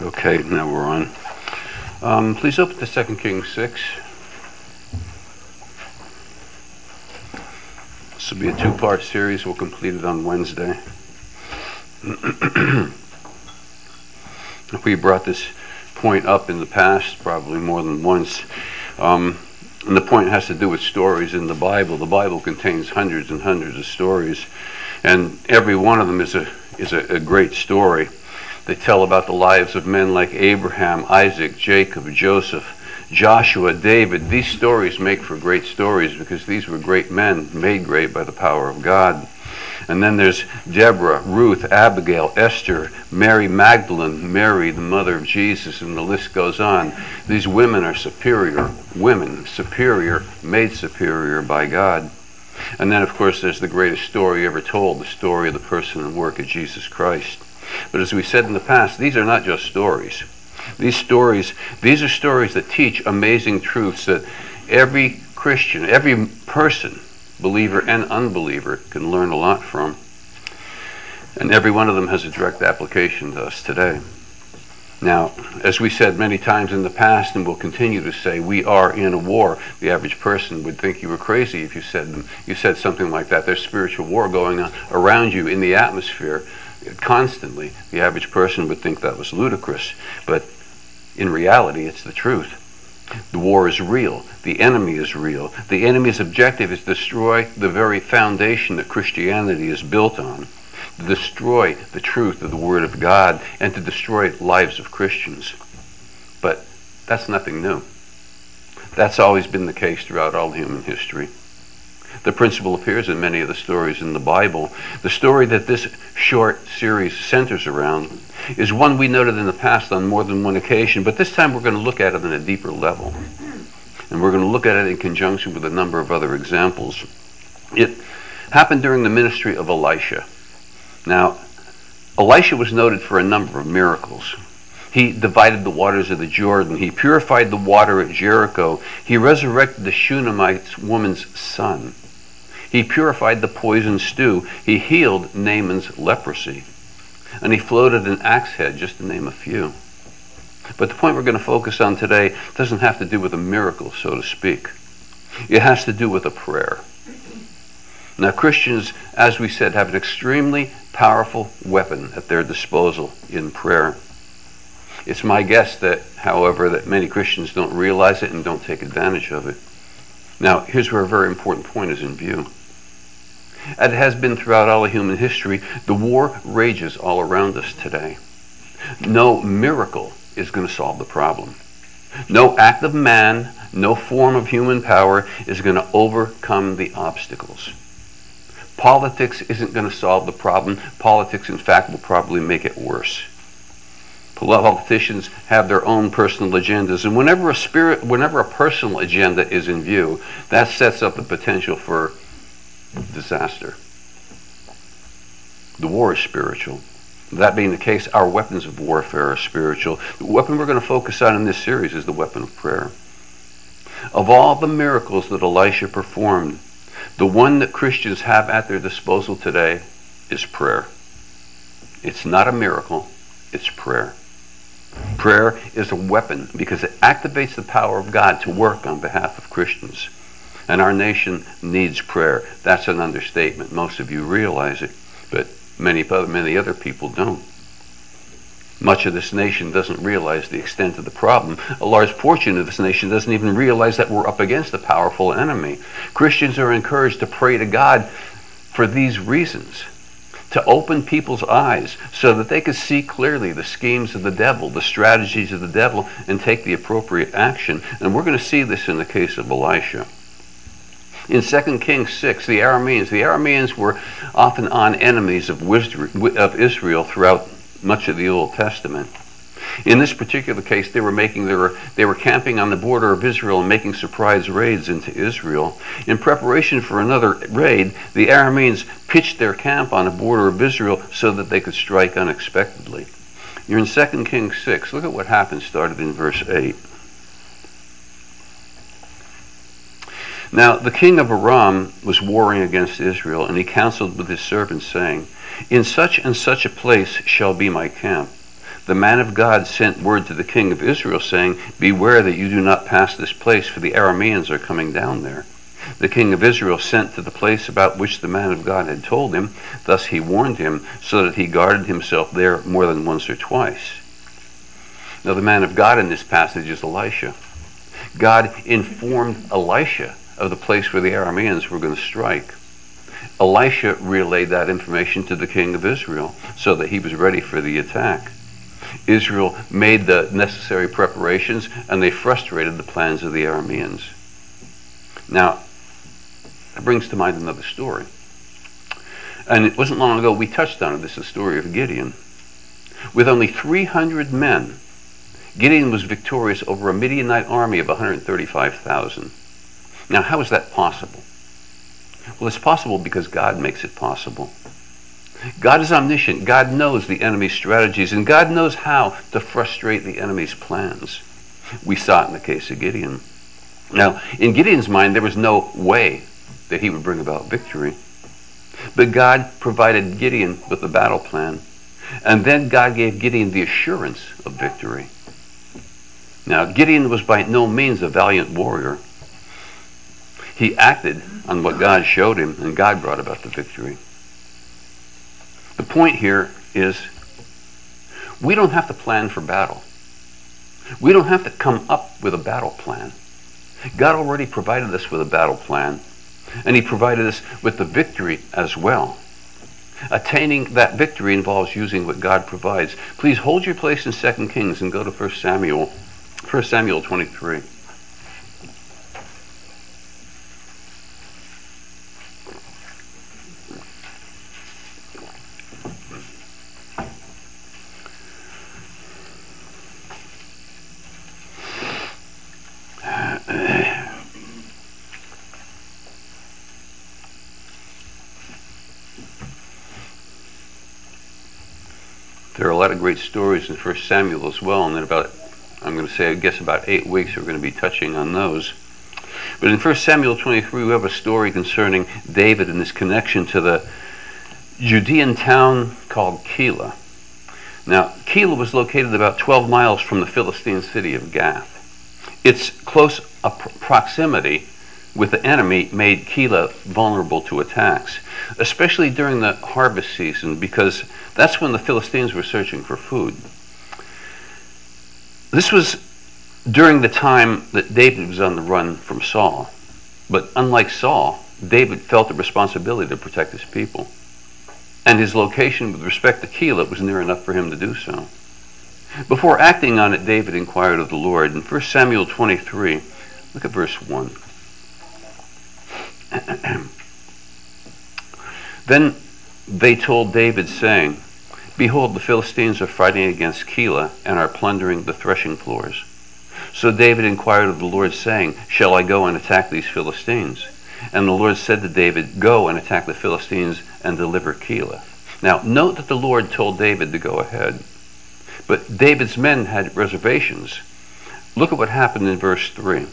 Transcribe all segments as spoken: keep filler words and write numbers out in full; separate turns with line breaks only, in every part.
Okay, now we're on. Um, please open to Second Kings six. This will be a two-part series. We'll complete it on Wednesday. We brought this point up in the past, probably more than once. Um, and the point has to do with stories in the Bible. The Bible contains hundreds and hundreds of stories, and every one of them is a is a, a great story. They tell about the lives of men like Abraham, Isaac, Jacob, Joseph, Joshua, David. These stories make for great stories because these were great men, made great by the power of God. And then there's Deborah, Ruth, Abigail, Esther, Mary Magdalene, Mary, the mother of Jesus, and the list goes on. These women are superior women, superior, made superior by God. And then, of course, there's the greatest story ever told, the story of the person and work of Jesus Christ. But as we said in the past, these are not just stories. These stories, these are stories that teach amazing truths that every Christian, every person, believer and unbeliever, can learn a lot from. And every one of them has a direct application to us today. Now, as we said many times in the past, and will continue to say, we are in a war. The average person would think you were crazy if you said you said something like that. There's spiritual war going on around you in the atmosphere constantly. The average person would think that was ludicrous, but in reality, it's the truth. The war is real. The enemy is real. The enemy's objective is to destroy the very foundation that Christianity is built on, to destroy the truth of the Word of God, and to destroy lives of Christians. But that's nothing new. That's always been the case throughout all human history. The principle appears in many of the stories in the Bible. The story that this short series centers around is one we noted in the past on more than one occasion, but this time we're going to look at it on a deeper level. And we're going to look at it in conjunction with a number of other examples. It happened during the ministry of Elisha. Now, Elisha was noted for a number of miracles. He divided the waters of the Jordan. He purified the water at Jericho. He resurrected the Shunammite woman's son. He purified the poison stew. He healed Naaman's leprosy. And he floated an axe head, just to name a few. But the point we're going to focus on today doesn't have to do with a miracle, so to speak. It has to do with a prayer. Now, Christians, as we said, have an extremely powerful weapon at their disposal in prayer. It's my guess that, however, that many Christians don't realize it and don't take advantage of it. Now, here's where a very important point is in view. As it has been throughout all of human history, the war rages all around us today. No miracle is going to solve the problem. No act of man, no form of human power is going to overcome the obstacles. Politics isn't going to solve the problem. Politics, in fact, will probably make it worse. Politicians have their own personal agendas, and whenever a spirit, whenever a personal agenda is in view, that sets up the potential for disaster. The war is spiritual. That being the case, our weapons of warfare are spiritual. The weapon we're going to focus on in this series is the weapon of prayer. Of all the miracles that Elisha performed, the one that Christians have at their disposal today is prayer. It's not a miracle, it's prayer. Prayer is a weapon because it activates the power of God to work on behalf of Christians. And our nation needs prayer. That's an understatement. Most of you realize it, but many other, many other people don't. Much of this nation doesn't realize the extent of the problem. A large portion of this nation doesn't even realize that we're up against a powerful enemy. Christians are encouraged to pray to God for these reasons. To open people's eyes so that they could see clearly the schemes of the devil, the strategies of the devil, and take the appropriate action. And we're going to see this in the case of Elisha. In Second Kings six, the Arameans, the Arameans were off and on enemies of Israel throughout much of the Old Testament. In this particular case, they were making their, they were camping on the border of Israel and making surprise raids into Israel. In preparation for another raid, the Arameans pitched their camp on the border of Israel so that they could strike unexpectedly. You're in Second Kings six. Look at what happened, started in verse eight. Now, the king of Aram was warring against Israel, and he counseled with his servants, saying, "In such and such a place shall be my camp. the man of God sent word to the king of Israel, saying, "Beware that you do not pass this place, for the Arameans are coming down there." The king of Israel sent to the place about which the man of God had told him. Thus he warned him, so that he guarded himself there more than once or twice. Now the man of God in this passage is Elisha. God informed Elisha of the place where the Arameans were going to strike. Elisha relayed that information to the king of Israel so that he was ready for the attack. Israel made the necessary preparations, and they frustrated the plans of the Arameans. Now, that brings to mind another story. And it wasn't long ago we touched on it. This is the story of Gideon. With only three hundred men, Gideon was victorious over a Midianite army of one hundred thirty-five thousand. Now, how is that possible? Well, it's possible because God makes it possible. God is omniscient. God knows the enemy's strategies, and God knows how to frustrate the enemy's plans. We saw it in the case of Gideon. Now, in Gideon's mind, there was no way that he would bring about victory. But God provided Gideon with the battle plan, and then God gave Gideon the assurance of victory. Now, Gideon was by no means a valiant warrior. He acted on what God showed him, and God brought about the victory. The point here is, we don't have to plan for battle. We don't have to come up with a battle plan. God already provided us with a battle plan, and he provided us with the victory as well. Attaining that victory involves using what God provides. Please hold your place in Second Kings and go to First Samuel, First Samuel twenty-three. There are a lot of great stories in First Samuel as well, and in about, I'm going to say, I guess about eight weeks we're going to be touching on those. But in First Samuel twenty-three, we have a story concerning David and his connection to the Judean town called Keilah. Now, Keilah was located about twelve miles from the Philistine city of Gath. Its close proximity with the enemy made Keilah vulnerable to attacks, especially during the harvest season, because that's when the Philistines were searching for food. This was during the time that David was on the run from Saul. But unlike Saul, David felt the responsibility to protect his people. And his location with respect to Keilah was near enough for him to do so. Before acting on it, David inquired of the Lord. In First Samuel twenty-three, look at verse one. Then they told David, saying, "Behold, the Philistines are fighting against Keilah and are plundering the threshing floors." So David inquired of the Lord, saying, "Shall I go and attack these Philistines?" And the Lord said to David, "Go and attack the Philistines and deliver Keilah." Now, note that the Lord told David to go ahead. But David's men had reservations. Look at what happened in verse three.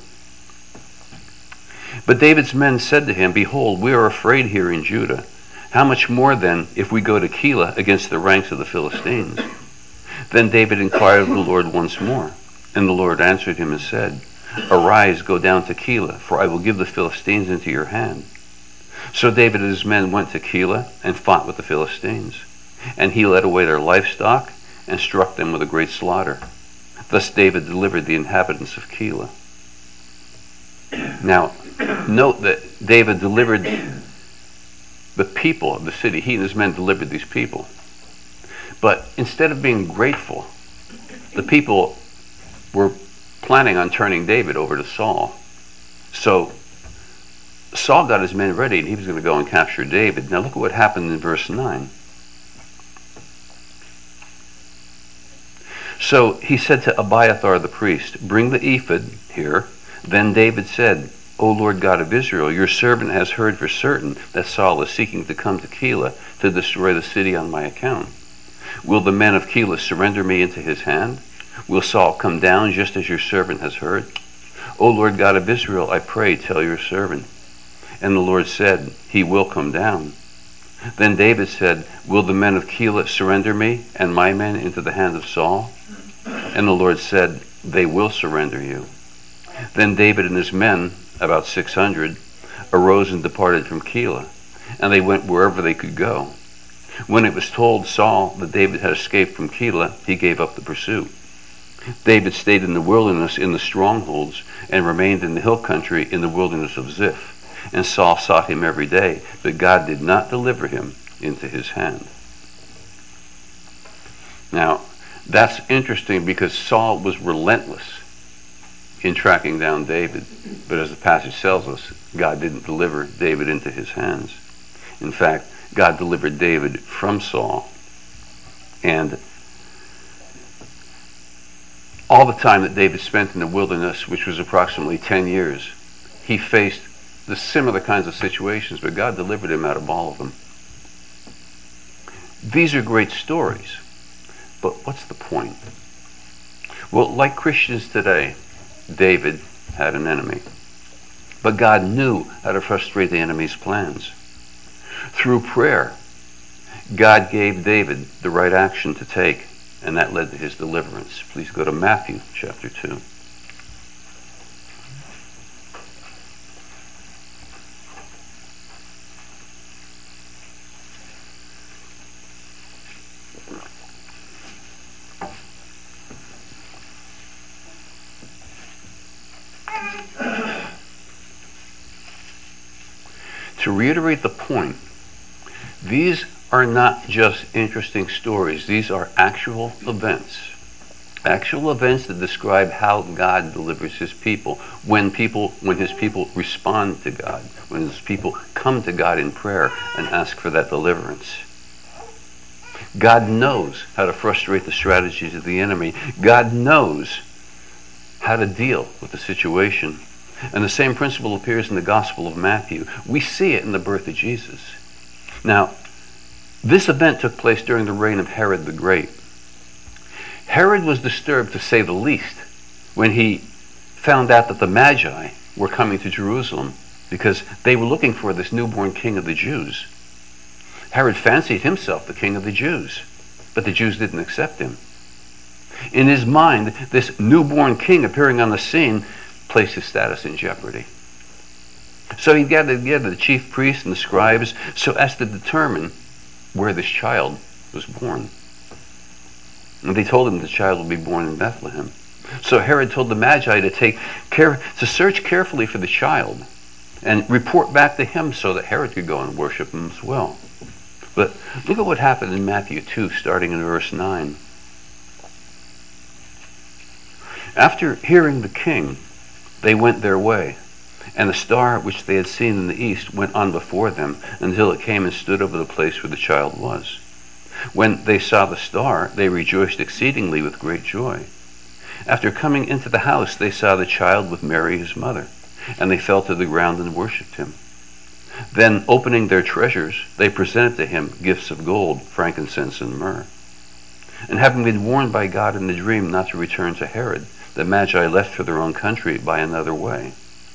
But David's men said to him, "Behold, we are afraid here in Judah. How much more then if we go to Keilah against the ranks of the Philistines?" Then David inquired of the Lord once more. And the Lord answered him and said, "Arise, go down to Keilah, for I will give the Philistines into your hand." So David and his men went to Keilah and fought with the Philistines. And he led away their livestock and struck them with a great slaughter. Thus David delivered the inhabitants of Keilah. Now, note that David delivered the people of the city. He and his men delivered these people. But instead of being grateful, the people were planning on turning David over to Saul. So Saul got his men ready, and he was going to go and capture David. Now look at what happened in verse nine. So he said to Abiathar the priest, "Bring the ephod here." Then David said, "O Lord God of Israel, your servant has heard for certain that Saul is seeking to come to Keilah to destroy the city on my account. Will the men of Keilah surrender me into his hand? Will Saul come down just as your servant has heard? O Lord God of Israel, I pray, tell your servant." And the Lord said, "He will come down." Then David said, will the men of Keilah surrender me and my men into the hand of Saul? And the Lord said, they will surrender you. Then David and his men, about six hundred, arose and departed from Keilah, and they went wherever they could go. When it was told Saul that David had escaped from Keilah, he gave up the pursuit. David stayed in the wilderness in the strongholds and remained in the hill country in the wilderness of Ziph. And Saul sought him every day, but God did not deliver him into his hand. Now, that's interesting because Saul was relentless in tracking down David. But as the passage tells us, God didn't deliver David into his hands. In fact, God delivered David from Saul. And all the time that David spent in the wilderness, which was approximately ten years, he faced the similar kinds of situations, but God delivered him out of all of them. These are great stories, but what's the point? Well, like Christians today, David had an enemy, but God knew how to frustrate the enemy's plans. Through prayer, God gave David the right action to take, and that led to his deliverance. Please go to Matthew chapter two. To reiterate the point, these are not just interesting stories. These are actual events. Actual events that describe how God delivers his people. When people, when his people respond to God. When his people come to God in prayer and ask for that deliverance. God knows how to frustrate the strategies of the enemy. God knows how to deal with the situation. And the same principle appears in the Gospel of Matthew. We see it in the birth of Jesus. Now, this event took place during the reign of Herod the Great. Herod was disturbed, to say the least, when he found out that the Magi were coming to Jerusalem because they were looking for this newborn king of the Jews. Herod fancied himself the king of the Jews, but the Jews didn't accept him. In his mind, this newborn king appearing on the scene placed his status in jeopardy. So he gathered together the chief priests and the scribes so as to determine where this child was born. And they told him the child would be born in Bethlehem. So Herod told the Magi to take care, to search carefully for the child and report back to him so that Herod could go and worship him as well. But look at what happened in Matthew two, starting in verse nine. After hearing the king, they went their way, and the star which they had seen in the east went on before them until it came and stood over the place where the child was. When they saw the star, they rejoiced exceedingly with great joy. After coming into the house, they saw the child with Mary his mother, and they fell to the ground and worshipped him. Then, opening their treasures, they presented to him gifts of gold, frankincense, and myrrh. And having been warned by God in the dream not to return to Herod, the Magi left for their own country by another way.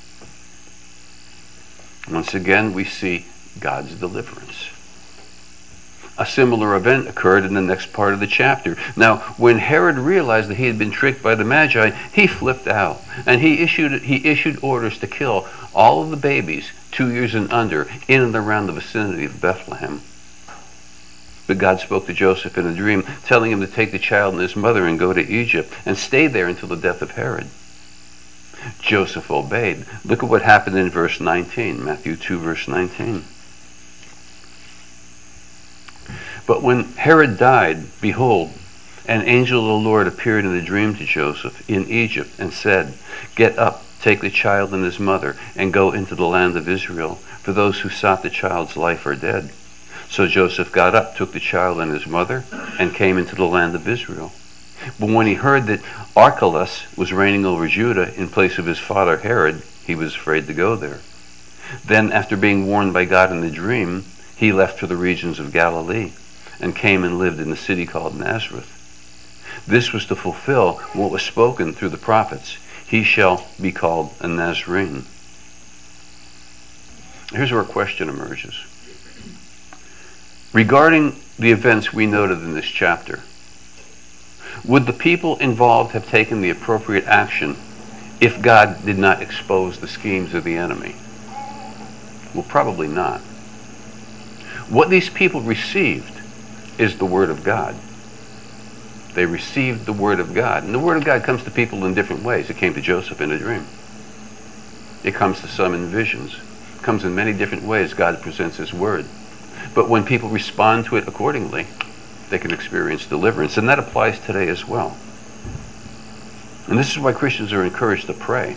Once again, we see God's deliverance. A similar event occurred in the next part of the chapter. Now, when Herod realized that he had been tricked by the Magi, he flipped out, and he issued he issued orders to kill all of the babies two years and under in and around the vicinity of Bethlehem. But God spoke to Joseph in a dream, telling him to take the child and his mother and go to Egypt and stay there until the death of Herod. Joseph obeyed. Look at what happened in verse nineteen, Matthew two, verse nineteen. But when Herod died, behold, an angel of the Lord appeared in a dream to Joseph in Egypt and said, get up, take the child and his mother, and go into the land of Israel, for those who sought the child's life are dead. So Joseph got up, took the child and his mother, and came into the land of Israel. But when he heard that Archelaus was reigning over Judah in place of his father Herod, he was afraid to go there. Then, after being warned by God in the dream, he left for the regions of Galilee, and came and lived in the city called Nazareth. This was to fulfill what was spoken through the prophets. He shall be called a Nazarene. Here's where a question emerges. Regarding the events we noted in this chapter, would the people involved have taken the appropriate action if God did not expose the schemes of the enemy? Well, probably not. What these people received is the Word of God. They received the Word of God. And the Word of God comes to people in different ways. It came to Joseph in a dream. It comes to some in visions. It comes in many different ways. God presents His Word. But when people respond to it accordingly, they can experience deliverance. And that applies today as well. And this is why Christians are encouraged to pray.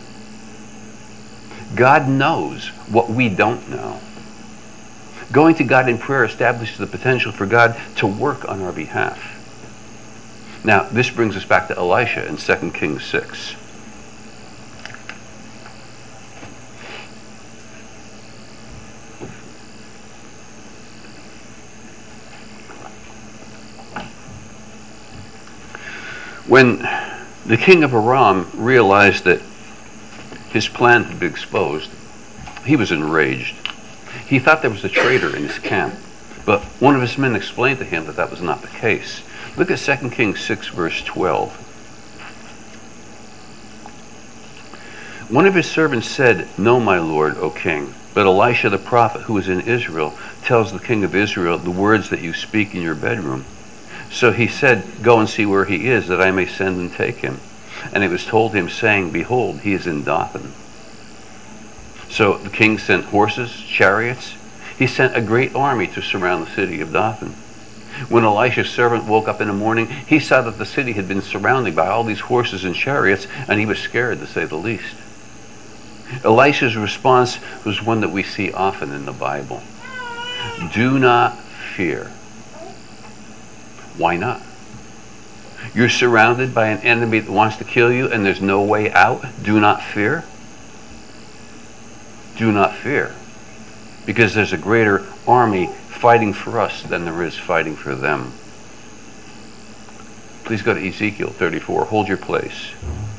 God knows what we don't know. Going to God in prayer establishes the potential for God to work on our behalf. Now, this brings us back to Elisha in Second Kings six. When the king of Aram realized that his plan had been exposed, he was enraged. He thought there was a traitor in his camp, but one of his men explained to him that that was not the case. Look at Second Kings six, verse twelve. One of his servants said, "No, my lord, O king, but Elisha the prophet who is in Israel tells the king of Israel the words that you speak in your bedroom." So he said, "Go and see where he is, that I may send and take him." And it was told him, saying, "Behold, he is in Dothan." So the king sent horses, chariots. He sent a great army to surround the city of Dothan. When Elisha's servant woke up in the morning, he saw that the city had been surrounded by all these horses and chariots, and he was scared, to say the least. Elisha's response was one that we see often in the Bible. Do not fear. Why not? You're surrounded by an enemy that wants to kill you and there's no way out. Do not fear. Do not fear. Because there's a greater army fighting for us than there is fighting for them. Please go to Ezekiel thirty-four. Hold your place.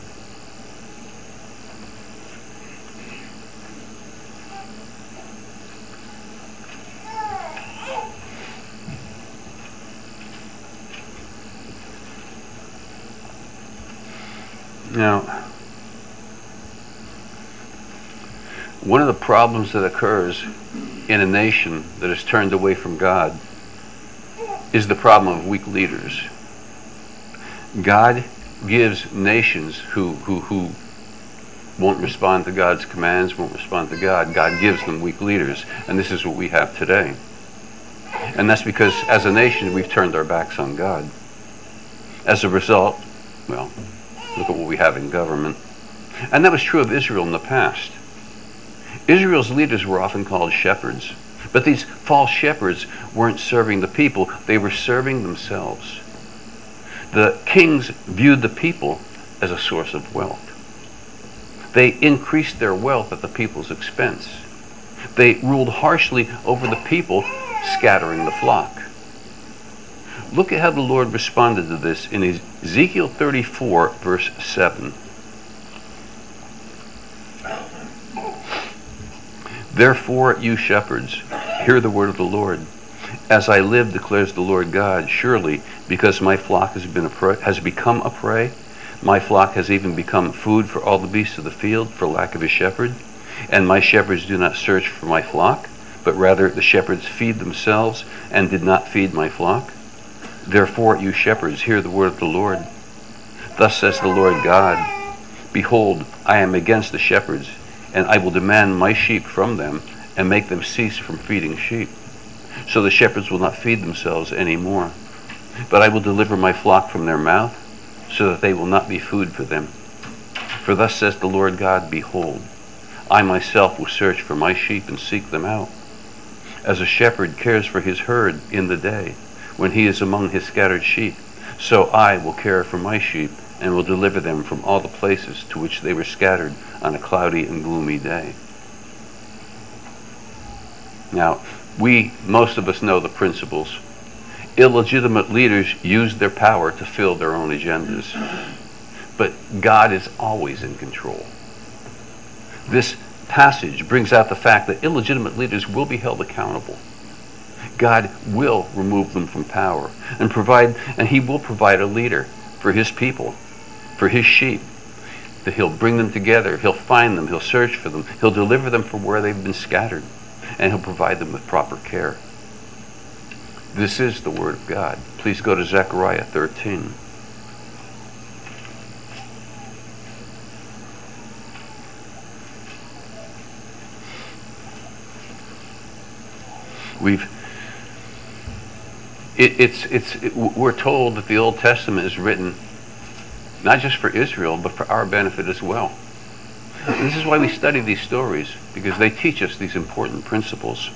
Now, one of the problems that occurs in a nation that is turned away from God is the problem of weak leaders. God gives nations who, who, who won't respond to God's commands, won't respond to God. God gives them weak leaders, and this is what we have today. And that's because as a nation we've turned our backs on God. As a result, well, look at what we have in government. And that was true of Israel in the past. Israel's leaders were often called shepherds. But these false shepherds weren't serving the people, they were serving themselves. The kings viewed the people as a source of wealth. They increased their wealth at the people's expense. They ruled harshly over the people, scattering the flock. Look at how the Lord responded to this in Ezekiel thirty-four, verse seven. Therefore, you shepherds, hear the word of the Lord. As I live, declares the Lord God, surely, because my flock has been a prey, has become a prey, my flock has even become food for all the beasts of the field for lack of a shepherd, and my shepherds do not search for my flock, but rather the shepherds feed themselves and did not feed my flock. Therefore, you shepherds, hear the word of the Lord. Thus says the Lord God, behold, I am against the shepherds, and I will demand my sheep from them and make them cease from feeding sheep. So the shepherds will not feed themselves any more. But I will deliver my flock from their mouth, so that they will not be food for them. For thus says the Lord God, behold, I myself will search for my sheep and seek them out. As a shepherd cares for his herd in the day, when he is among his scattered sheep, so I will care for my sheep and will deliver them from all the places to which they were scattered on a cloudy and gloomy day. Now, we, most of us know the principles. Illegitimate leaders use their power to fill their own agendas. But God is always in control. This passage brings out the fact that illegitimate leaders will be held accountable. God will remove them from power and provide, and he will provide a leader for his people, for his sheep. That he'll bring them together, he'll find them, he'll search for them, he'll deliver them from where they've been scattered, and he'll provide them with proper care. This is the word of God. Please go to Zechariah thirteen. We've it, it's it's it, we're told that the Old Testament is written not just for Israel, but for our benefit as well. And this is why we study these stories, because they teach us these important principles.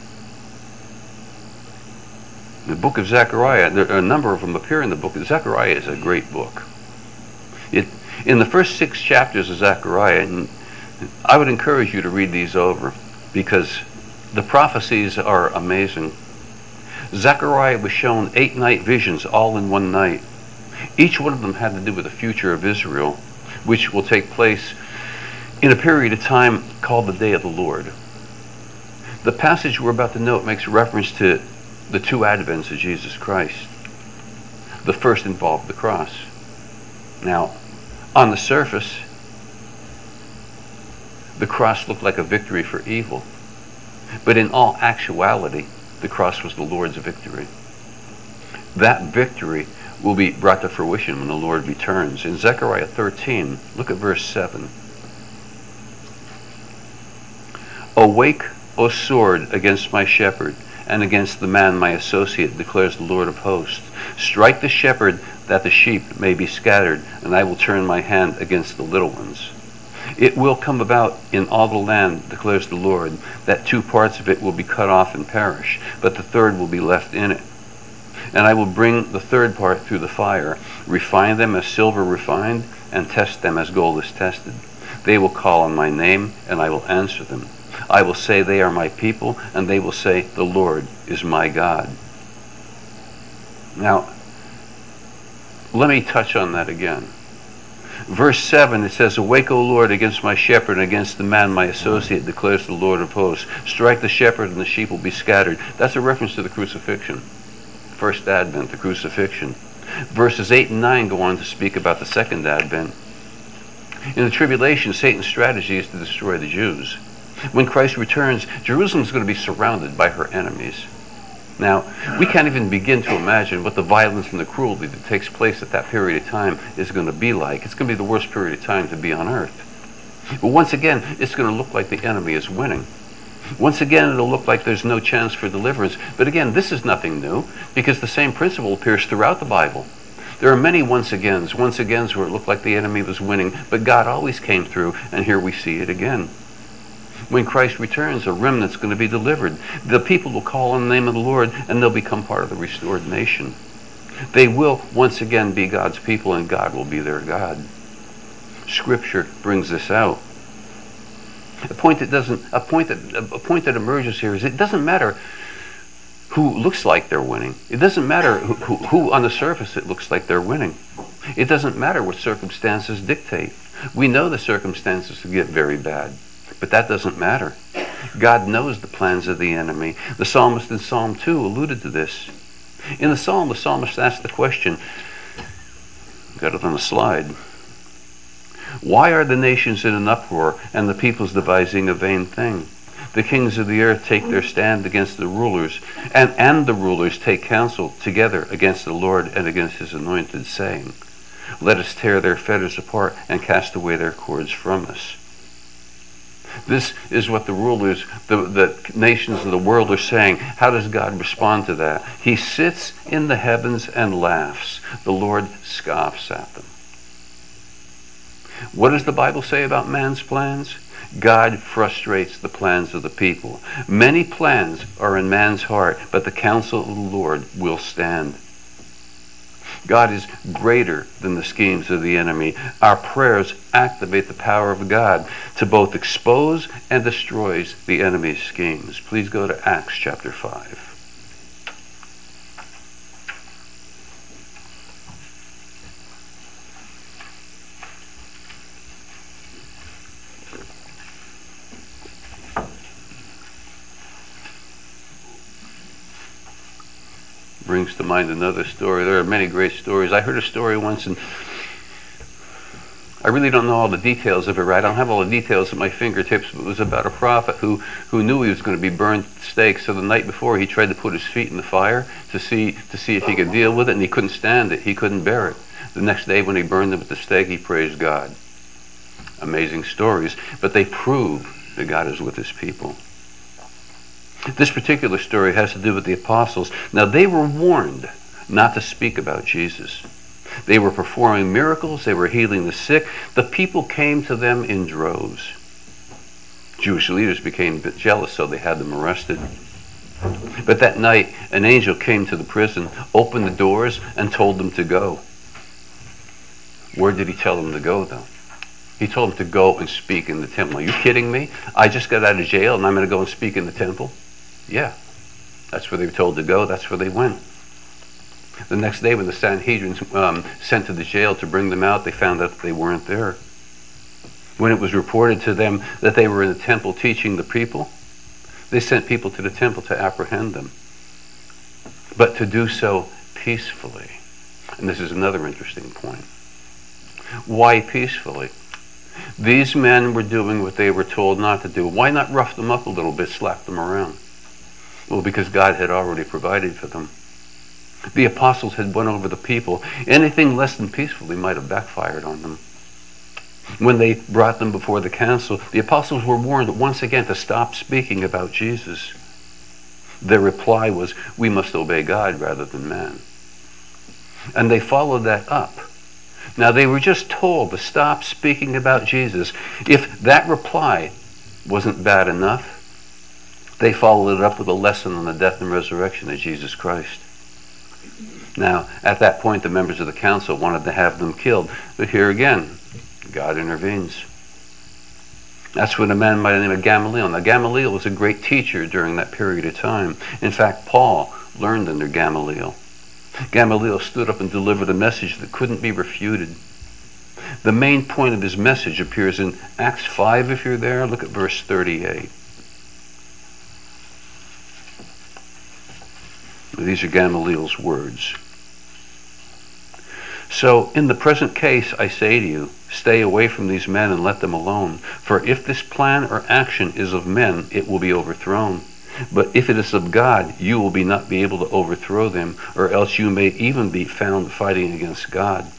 The book of Zechariah, there are a number of them appear in the book. Zechariah is a great book. It in the first six chapters of Zechariah, and I would encourage you to read these over, because the prophecies are amazing. Zechariah was shown eight night visions all in one night. Each one of them had to do with the future of Israel, which will take place in a period of time called the Day of the Lord. The passage we're about to note makes reference to the two advents of Jesus Christ. The first involved the cross. Now, on the surface, the cross looked like a victory for evil. But in all actuality, the cross was the Lord's victory. That victory will be brought to fruition when the Lord returns. In Zechariah thirteen, look at verse seven. Awake, O sword, against my shepherd, and against the man my associate, declares the Lord of hosts. Strike the shepherd, that the sheep may be scattered, and I will turn my hand against the little ones. It will come about in all the land, declares the Lord, that two parts of it will be cut off and perish, but the third will be left in it. And I will bring the third part through the fire, refine them as silver refined, and test them as gold is tested. They will call on my name, and I will answer them. I will say they are my people, and they will say the Lord is my God. Now, let me touch on that again. Verse seven, it says, Awake, O Lord, against my shepherd, and against the man my associate, declares the Lord of hosts. Strike the shepherd, and the sheep will be scattered. That's a reference to the crucifixion. First advent, the crucifixion. Verses eight and nine go on to speak about the second advent. In the tribulation, Satan's strategy is to destroy the Jews. When Christ returns, Jerusalem is going to be surrounded by her enemies. Now, we can't even begin to imagine what the violence and the cruelty that takes place at that period of time is going to be like. It's going to be the worst period of time to be on earth. But once again, it's going to look like the enemy is winning. Once again, it'll look like there's no chance for deliverance. But again, this is nothing new, because the same principle appears throughout the Bible. There are many once agains, once agains where it looked like the enemy was winning, but God always came through, and here we see it again. When Christ returns, a remnant's going to be delivered. The people will call on the name of the Lord, and they'll become part of the restored nation. They will once again be God's people, and God will be their God. Scripture brings this out. A point that doesn't, a point that, a point that emerges here is it doesn't matter who looks like they're winning. It doesn't matter who, who, who on the surface it looks like they're winning. It doesn't matter what circumstances dictate. We know the circumstances get very bad, but that doesn't matter. God knows the plans of the enemy. The psalmist in Psalm two alluded to this. In the psalm, the psalmist asked the question, got it on a slide, why are the nations in an uproar and the peoples devising a vain thing? The kings of the earth take their stand against the rulers, and, and the rulers take counsel together against the Lord and against his anointed, saying, let us tear their fetters apart and cast away their cords from us. This is what the rulers, the, the nations of the world are saying. How does God respond to that? He sits in the heavens and laughs. The Lord scoffs at them. What does the Bible say about man's plans? God frustrates the plans of the people. Many plans are in man's heart, but the counsel of the Lord will stand. God is greater than the schemes of the enemy. Our prayers activate the power of God to both expose and destroy the enemy's schemes. Please go to Acts chapter five. brings to mind another story. There are many great stories. I heard a story once, and I really don't know all the details of it, right? I don't have all the details at my fingertips, but it was about a prophet who, who knew he was going to be burned at the stake. So the night before, he tried to put his feet in the fire to see to see if he could deal with it, and he couldn't stand it. He couldn't bear it. The next day, when he burned them at the stake, he praised God. Amazing stories, but they prove that God is with his people. This particular story has to do with the apostles. Now, they were warned not to speak about Jesus. They were performing miracles. They were healing the sick. The people came to them in droves. Jewish leaders became a bit jealous, so they had them arrested. But that night, an angel came to the prison, opened the doors, and told them to go. Where did he tell them to go, though? He told them to go and speak in the temple. Are you kidding me? I just got out of jail, and I'm going to go and speak in the temple? Yeah. That's where they were told to go. That's where they went. The next day, when the Sanhedrin um, sent to the jail to bring them out, they found out that they weren't there. When it was reported to them that they were in the temple teaching the people, they sent people to the temple to apprehend them, but to do so peacefully. And this is another interesting point. Why peacefully? These men were doing what they were told not to do. Why not rough them up a little bit, slap them around? Well, because God had already provided for them. The apostles had won over the people. Anything less than peacefully might have backfired on them. When they brought them before the council, the apostles were warned once again to stop speaking about Jesus. Their reply was, we must obey God rather than man. And they followed that up. Now, they were just told to stop speaking about Jesus. If that reply wasn't bad enough, they followed it up with a lesson on the death and resurrection of Jesus Christ. Now, at that point, the members of the council wanted to have them killed. But here again, God intervenes. That's when a man by the name of Gamaliel. Now, Gamaliel was a great teacher during that period of time. In fact, Paul learned under Gamaliel. Gamaliel stood up and delivered a message that couldn't be refuted. The main point of his message appears in Acts five, if you're there. Look at verse thirty-eight. These are Gamaliel's words. So, in the present case, I say to you, stay away from these men and let them alone. For if this plan or action is of men, it will be overthrown. But if it is of God, you will be not be able to overthrow them, or else you may even be found fighting against God.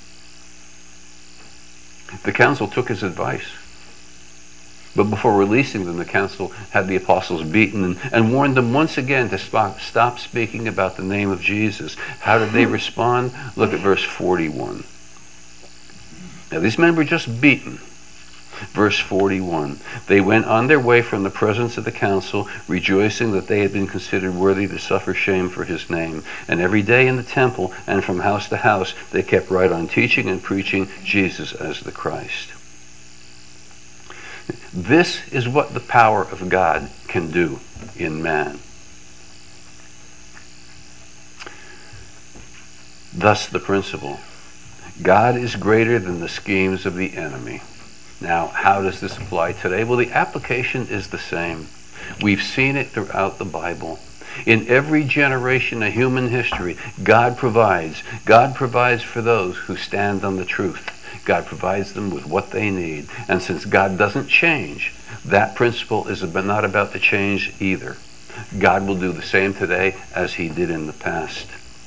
The council took his advice. But before releasing them, the council had the apostles beaten and, and warned them once again to stop, stop speaking about the name of Jesus. How did they respond? Look at verse forty-one. Now, these men were just beaten. Verse forty-one. They went on their way from the presence of the council, rejoicing that they had been considered worthy to suffer shame for his name. And every day in the temple and from house to house, they kept right on teaching and preaching Jesus as the Christ. This is what the power of God can do in man. Thus the principle. God is greater than the schemes of the enemy. Now, how does this apply today? Well, the application is the same. We've seen it throughout the Bible. In every generation of human history, God provides. God provides for those who stand on the truth. God provides them with what they need. And since God doesn't change, that principle is not about to change either. God will do the same today as he did in the past.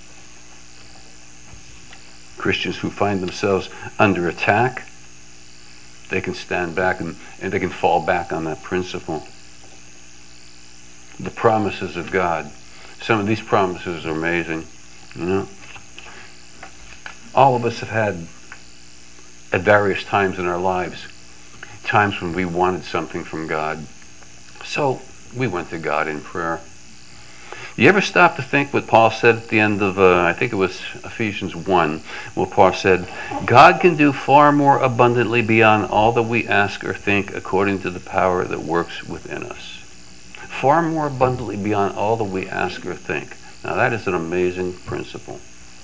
Christians who find themselves under attack, they can stand back and, and they can fall back on that principle. The promises of God. Some of these promises are amazing. You know, all of us have had, at various times in our lives, times when we wanted something from God. So we went to God in prayer. You ever stop to think what Paul said at the end of, uh, I think it was Ephesians one, where Paul said, God can do far more abundantly beyond all that we ask or think according to the power that works within us. Far more abundantly beyond all that we ask or think. Now that is an amazing principle.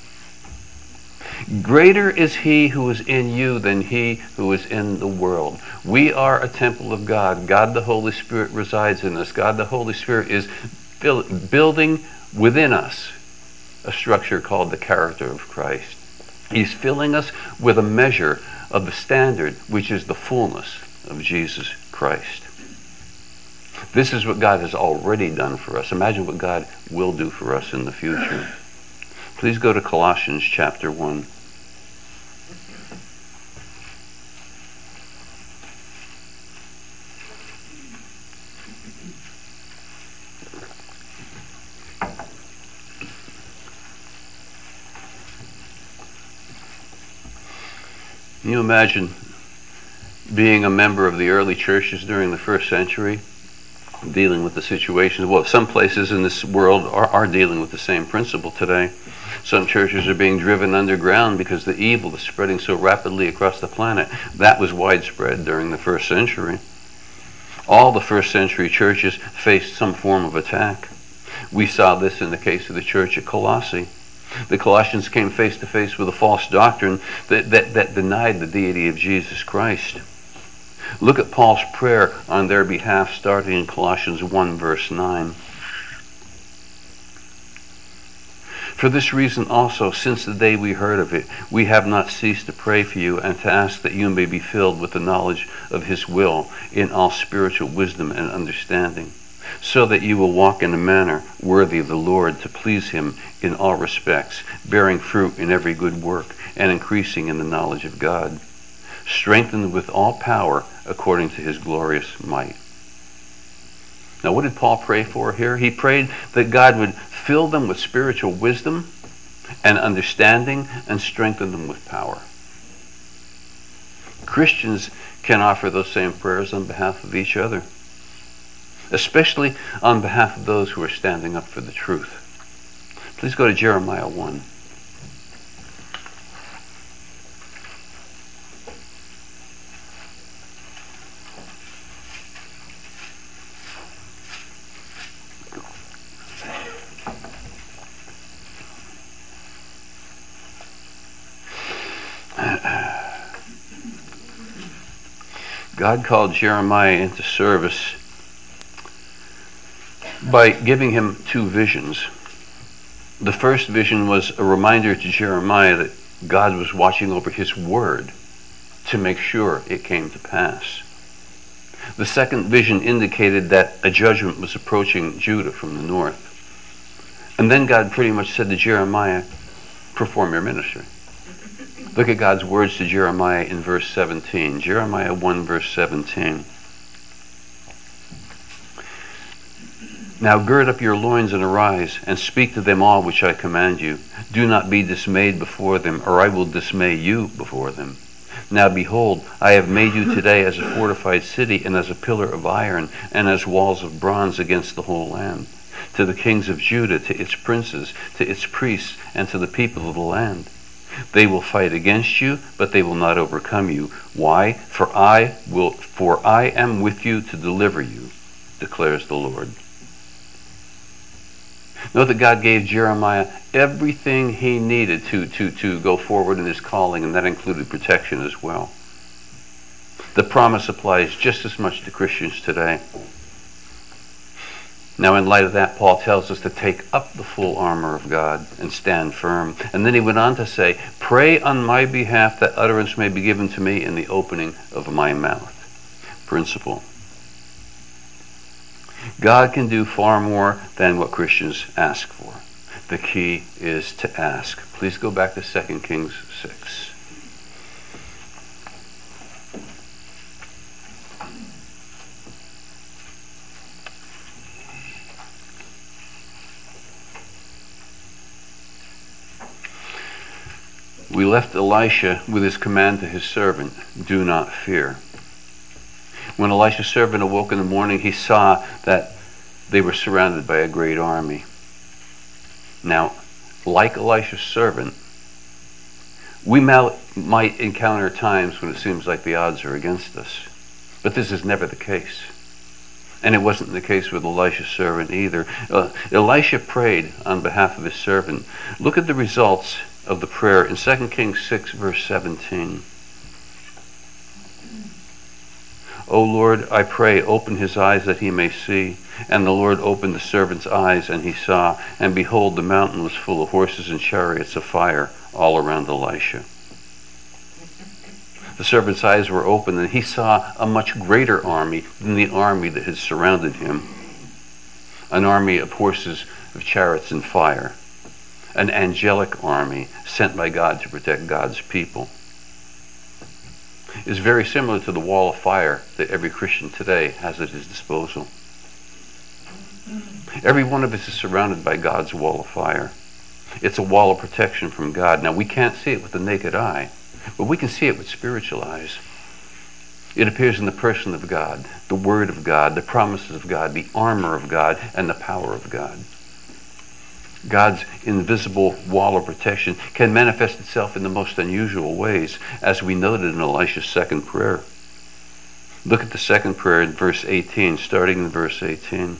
Greater is he who is in you than he who is in the world. We are a temple of God. God the Holy Spirit resides in us. God the Holy Spirit is building within us a structure called the character of Christ. He's filling us with a measure of the standard, which is the fullness of Jesus Christ. This is what God has already done for us. Imagine what God will do for us in the future. Please go to Colossians chapter one. Can you imagine being a member of the early churches during the first century, dealing with the situation? Well, some places in this world are, are dealing with the same principle today. Some churches are being driven underground because the evil is spreading so rapidly across the planet. That was widespread during the first century. All the first century churches faced some form of attack. We saw this in the case of the church at Colossae. The Colossians came face to face with a false doctrine that, that, that denied the deity of Jesus Christ. Look at Paul's prayer on their behalf, starting in Colossians one, verse nine. For this reason also, since the day we heard of it, we have not ceased to pray for you and to ask that you may be filled with the knowledge of his will in all spiritual wisdom and understanding, so that you will walk in a manner worthy of the Lord, to please him in all respects, bearing fruit in every good work and increasing in the knowledge of God, strengthened with all power according to his glorious might. Now, what did Paul pray for here? He prayed that God would fill them with spiritual wisdom and understanding and strengthen them with power. Christians can offer those same prayers on behalf of each other, especially on behalf of those who are standing up for the truth. Please go to Jeremiah one. God called Jeremiah into service by giving him two visions. The first vision was a reminder to Jeremiah that God was watching over his word to make sure it came to pass. The second vision indicated that a judgment was approaching Judah from the north. And then God pretty much said to Jeremiah, perform your ministry. Look at God's words to Jeremiah in verse seventeen. Jeremiah one, verse seventeen. Now gird up your loins and arise, and speak to them all which I command you. Do not be dismayed before them, or I will dismay you before them. Now behold, I have made you today as a fortified city, and as a pillar of iron, and as walls of bronze against the whole land. To the kings of Judah, to its princes, to its priests, and to the people of the land. They will fight against you, but they will not overcome you. Why? For I will, for I am with you to deliver you, declares the Lord. Note that God gave Jeremiah everything he needed to, to, to go forward in his calling, and that included protection as well. The promise applies just as much to Christians today. Now, in light of that, Paul tells us to take up the full armor of God and stand firm. And then he went on to say, pray on my behalf that utterance may be given to me in the opening of my mouth. Principle. God can do far more than what Christians ask for. The key is to ask. Please go back to Second Kings six. We left Elisha with his command to his servant, do not fear. When Elisha's servant awoke in the morning, he saw that they were surrounded by a great army. Now, like Elisha's servant, we might encounter times when it seems like the odds are against us. But this is never the case. And it wasn't the case with Elisha's servant either. Uh, Elisha prayed on behalf of his servant. Look at the results of the prayer in Second Kings six, verse seventeen. O Lord, I pray, open his eyes that he may see, And the Lord opened the servant's eyes, and he saw, and behold, the mountain was full of horses and chariots of fire all around Elisha. The servant's eyes were opened, and he saw a much greater army than the army that had surrounded him. An army of horses, of chariots and fire. An angelic army sent by God to protect God's people. It's very similar to the wall of fire that every Christian today has at his disposal. Every one of us is surrounded by God's wall of fire. It's a wall of protection from God. Now, we can't see it with the naked eye, but we can see it with spiritual eyes. It appears in the person of God, the Word of God, the promises of God, the armor of God, and the power of God. God's invisible wall of protection can manifest itself in the most unusual ways, as we noted in Elisha's second prayer. Look at the second prayer in verse eighteen, starting in verse eighteen.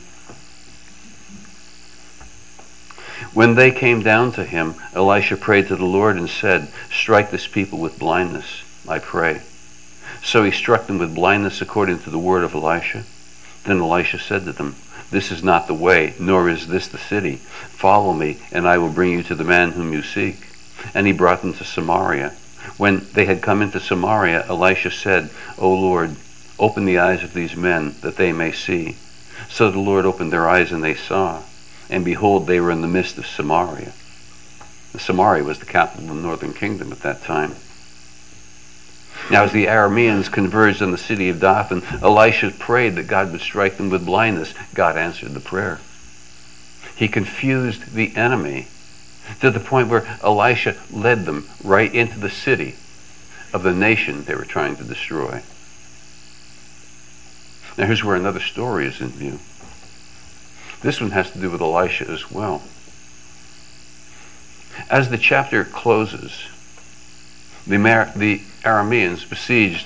When they came down to him, Elisha prayed to the Lord and said, "Strike this people with blindness, I pray." So he struck them with blindness according to the word of Elisha. Then Elisha said to them, "This is not the way, nor is this the city. Follow me, and I will bring you to the man whom you seek." And he brought them to Samaria. When they had come into Samaria, Elisha said, "O Lord, open the eyes of these men, that they may see." So the Lord opened their eyes, and they saw. And behold, they were in the midst of Samaria. Samaria was the capital of the northern kingdom at that time. Now, as the Arameans converged on the city of Dothan, Elisha prayed that God would strike them with blindness. God answered the prayer. He confused the enemy to the point where Elisha led them right into the city of the nation they were trying to destroy. Now, here's where another story is in view. This one has to do with Elisha as well. As the chapter closes, the, Mar- the Arameans besieged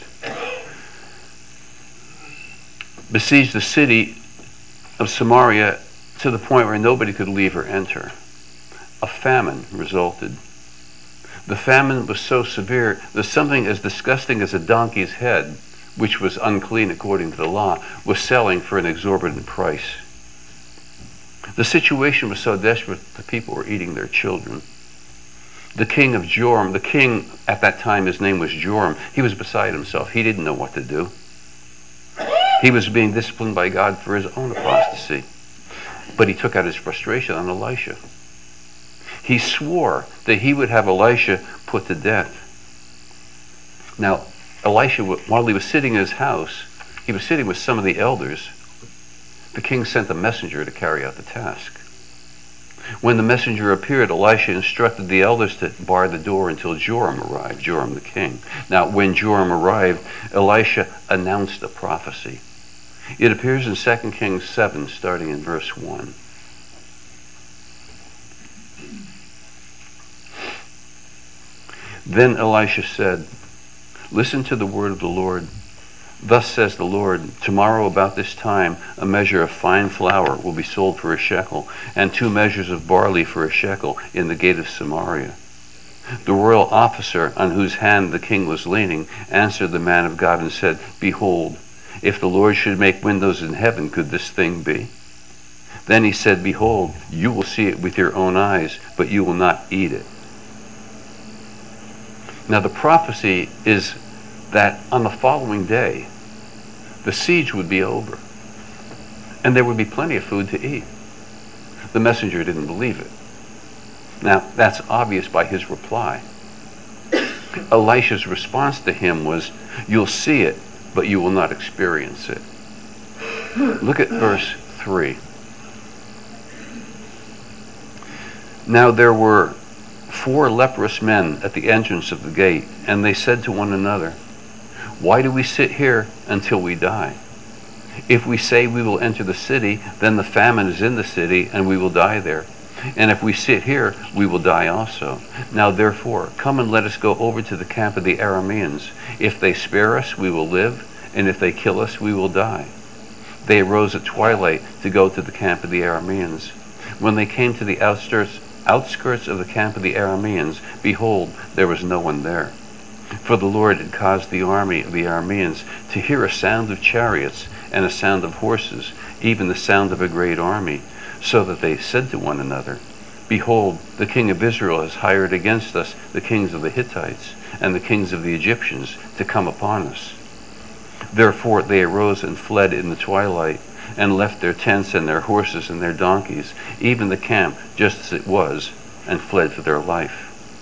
besieged the city of Samaria to the point where nobody could leave or enter. A famine resulted. The famine was so severe that something as disgusting as a donkey's head, which was unclean according to the law, was selling for an exorbitant price. The situation was so desperate that the people were eating their children. The king of Joram, the king at that time, his name was Joram, he was beside himself. He didn't know what to do. He was being disciplined by God for his own apostasy. But he took out his frustration on Elisha. He swore that he would have Elisha put to death. Now, Elisha, while he was sitting in his house, he was sitting with some of the elders. The king sent a messenger to carry out the task. When the messenger appeared, Elisha instructed the elders to bar the door until Joram arrived, Joram the king. Now, when Joram arrived, Elisha announced a prophecy. It appears in Second Kings seven, starting in verse one. Then Elisha said, "Listen to the word of the Lord. Thus says the Lord, tomorrow about this time a measure of fine flour will be sold for a shekel, and two measures of barley for a shekel in the gate of Samaria." The royal officer on whose hand the king was leaning answered the man of God and said, "Behold, if the Lord should make windows in heaven, could this thing be?" Then he said, "Behold, you will see it with your own eyes, but you will not eat it." Now the prophecy is that on the following day, the siege would be over, and there would be plenty of food to eat. The messenger didn't believe it. Now, that's obvious by his reply. Elisha's response to him was, "You'll see it, but you will not experience it." Look at verse three. Now there were four leprous men at the entrance of the gate, and they said to one another, "Why do we sit here until we die? If we say we will enter the city, then the famine is in the city, and we will die there. And if we sit here, we will die also. Now therefore, come and let us go over to the camp of the Arameans. If they spare us, we will live, and if they kill us, we will die." They arose at twilight to go to the camp of the Arameans. When they came to the outskirts, outskirts of the camp of the Arameans, behold, there was no one there. For the Lord had caused the army of the Arameans to hear a sound of chariots and a sound of horses, even the sound of a great army, so that they said to one another, Behold, the king of Israel has hired against us the kings of the Hittites and the kings of the Egyptians to come upon us. Therefore they arose and fled in the twilight, and left their tents and their horses and their donkeys, even the camp just as it was, and fled for their life.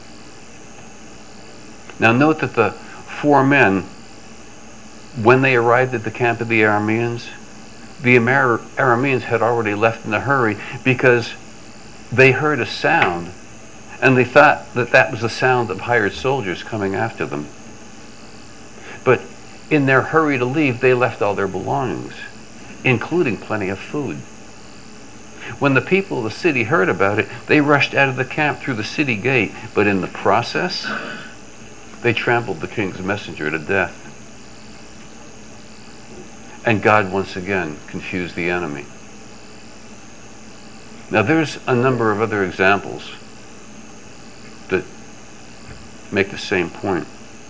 Now note that the four men, when they arrived at the camp of the Arameans, the Amar- Arameans had already left in a hurry because they heard a sound, and they thought that that was the sound of hired soldiers coming after them. But in their hurry to leave, they left all their belongings, including plenty of food. When the people of the city heard about it, they rushed out of the camp through the city gate, but in the process, they trampled the king's messenger to death. And God once again confused the enemy. Now there's a number of other examples that make the same point.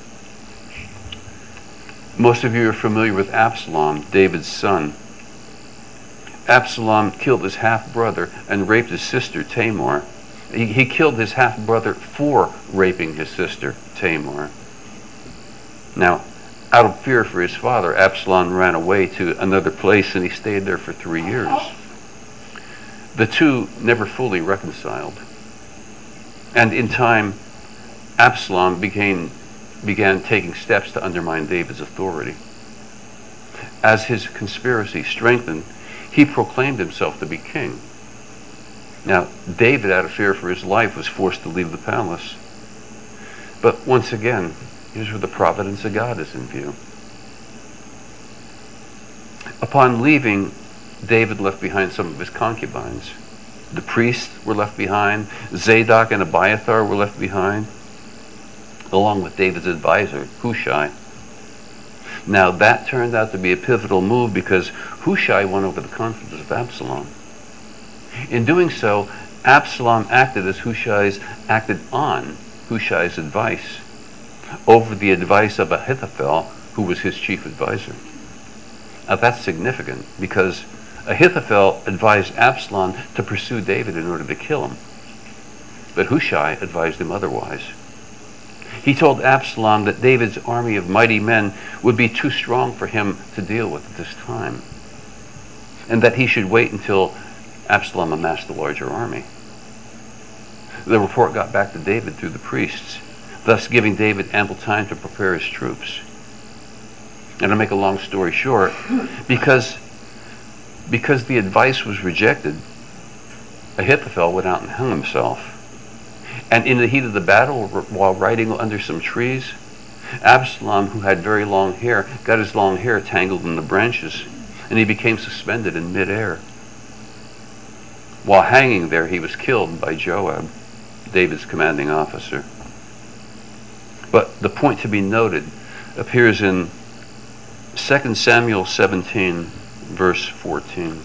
Most of you are familiar with Absalom, David's son. Absalom killed his half-brother and raped his sister, Tamar. He, he killed his half-brother for raping his sister, Tamar. Now, out of fear for his father, Absalom ran away to another place, and he stayed there for three years. The two never fully reconciled. And in time, Absalom began, began taking steps to undermine David's authority. As his conspiracy strengthened, he proclaimed himself to be king. Now, David, out of fear for his life, was forced to leave the palace. But once again, here's where the providence of God is in view. Upon leaving, David left behind some of his concubines. The priests were left behind. Zadok and Abiathar were left behind, along with David's advisor, Hushai. Now that turned out to be a pivotal move because Hushai won over the confidence of Absalom. In doing so, Absalom acted as Hushai's acted on Hushai's advice over the advice of Ahithophel, who was his chief advisor. Now that's significant because Ahithophel advised Absalom to pursue David in order to kill him, but Hushai advised him otherwise. He told Absalom that David's army of mighty men would be too strong for him to deal with at this time, and that he should wait until Absalom amassed a larger army. The report got back to David through the priests, thus giving David ample time to prepare his troops. And to make a long story short, because, because the advice was rejected, Ahithophel went out and hung himself. And in the heat of the battle, while riding under some trees, Absalom, who had very long hair, got his long hair tangled in the branches, and he became suspended in midair. While hanging there, he was killed by Joab, David's commanding officer. But the point to be noted appears in Second Samuel seventeen, verse fourteen.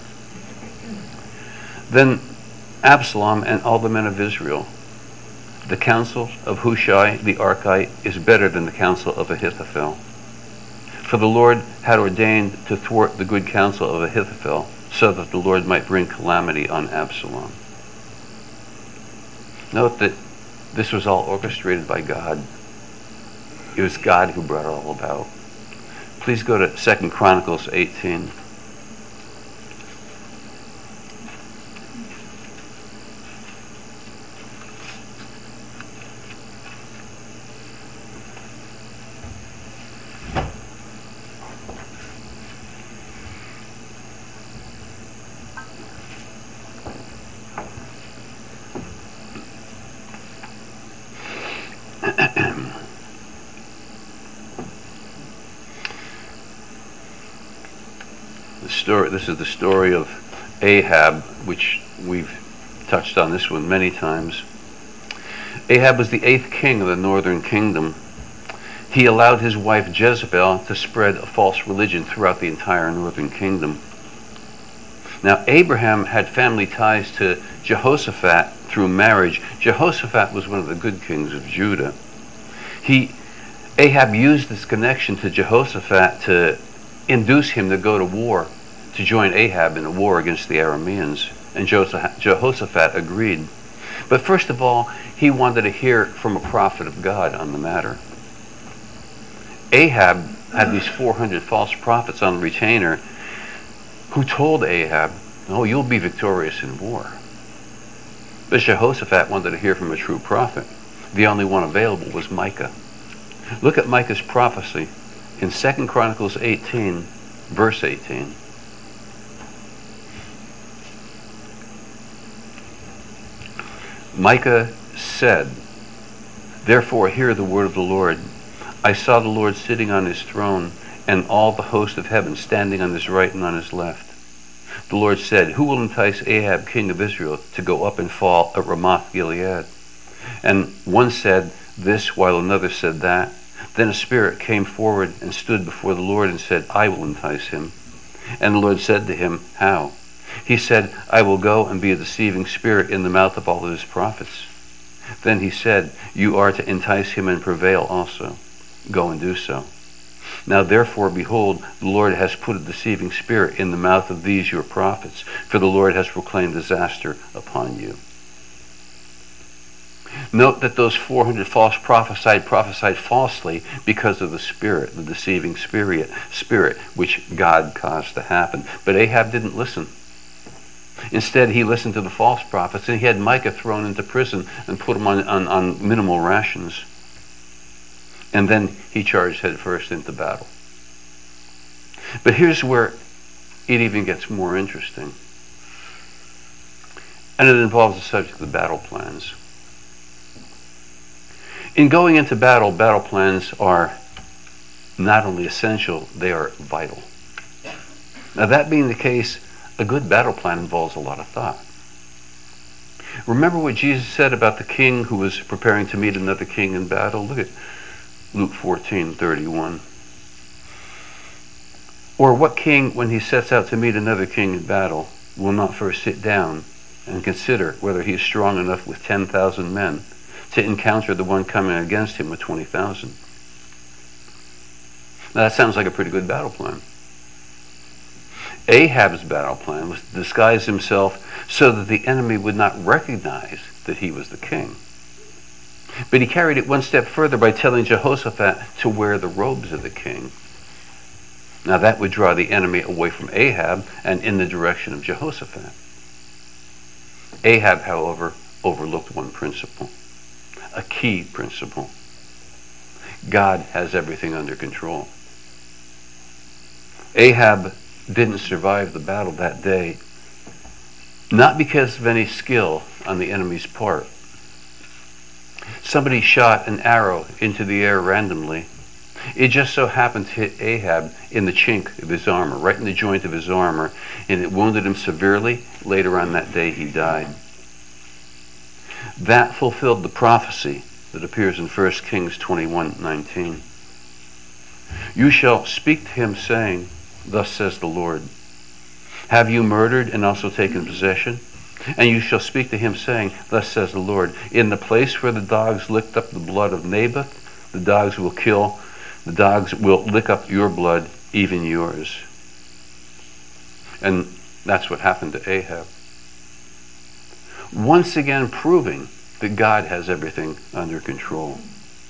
Then Absalom and all the men of Israel, the counsel of Hushai the Archite is better than the counsel of Ahithophel. For the Lord had ordained to thwart the good counsel of Ahithophel, so that the Lord might bring calamity on Absalom. Note that this was all orchestrated by God. It was God who brought it all about. Please go to Second Chronicles eighteen. Story, this is the story of Ahab, which we've touched on this one many times. Ahab was the eighth king of the northern kingdom. He allowed his wife Jezebel to spread a false religion throughout the entire northern kingdom. Now, Abraham had family ties to Jehoshaphat through marriage. Jehoshaphat was one of the good kings of Judah. He, Ahab used this connection to Jehoshaphat to induce him to go to war, to join Ahab in a war against the Arameans. And Jehoshaphat agreed. But first of all, he wanted to hear from a prophet of God on the matter. Ahab had these four hundred false prophets on retainer who told Ahab, oh, you'll be victorious in war. But Jehoshaphat wanted to hear from a true prophet. The only one available was Micah. Look at Micah's prophecy in Second Chronicles eighteen, verse eighteen. Micah said, therefore hear the word of the Lord. I saw the Lord sitting on his throne, and all the host of heaven standing on his right and on his left. The Lord said, who will entice Ahab, king of Israel, to go up and fall at Ramoth Gilead? And one said this, while another said that. Then a spirit came forward and stood before the Lord and said, I will entice him. And the Lord said to him, how? He said, I will go and be a deceiving spirit in the mouth of all of his prophets. Then he said, you are to entice him and prevail also. Go and do so. Now therefore, behold, the Lord has put a deceiving spirit in the mouth of these your prophets, for the Lord has proclaimed disaster upon you. Note that those four hundred false prophesied prophesied falsely because of the spirit, the deceiving spirit, spirit which God caused to happen. But Ahab didn't listen. Instead, he listened to the false prophets, and he had Micah thrown into prison and put him on, on, on minimal rations. And then he charged headfirst into battle. But here's where it even gets more interesting. And it involves the subject of battle plans. In going into battle, battle plans are not only essential, they are vital. Now that being the case, a good battle plan involves a lot of thought. Remember what Jesus said about the king who was preparing to meet another king in battle? Look at Luke fourteen thirty-one. Or what king, when he sets out to meet another king in battle, will not first sit down and consider whether he is strong enough with ten thousand men to encounter the one coming against him with twenty thousand? Now that sounds like a pretty good battle plan. Ahab's battle plan was to disguise himself so that the enemy would not recognize that he was the king. But he carried it one step further by telling Jehoshaphat to wear the robes of the king. Now that would draw the enemy away from Ahab and in the direction of Jehoshaphat. Ahab, however, overlooked one principle, a key principle. God has everything under control. Ahab didn't survive the battle that day, not because of any skill on the enemy's part. Somebody shot an arrow into the air randomly. It just so happened to hit Ahab in the chink of his armor, right in the joint of his armor, and it wounded him severely. Later on that day, he died. That fulfilled the prophecy that appears in First Kings twenty-one nineteen. You shall speak to him, saying, thus says the Lord, have you murdered and also taken possession? And you shall speak to him, saying, thus says the Lord, in the place where the dogs licked up the blood of Naboth, the dogs will kill, the dogs will lick up your blood, even yours. And that's what happened to Ahab. Once again proving that God has everything under control.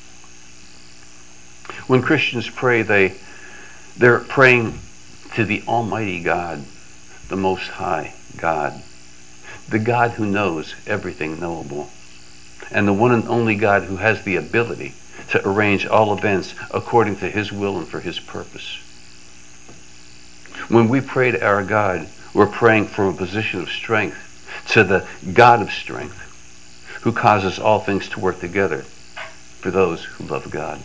When Christians pray, they, they're praying to the Almighty God, the Most High God, the God who knows everything knowable, and the one and only God who has the ability to arrange all events according to his will and for his purpose. When we pray to our God, we're praying from a position of strength to the God of strength, who causes all things to work together for those who love God.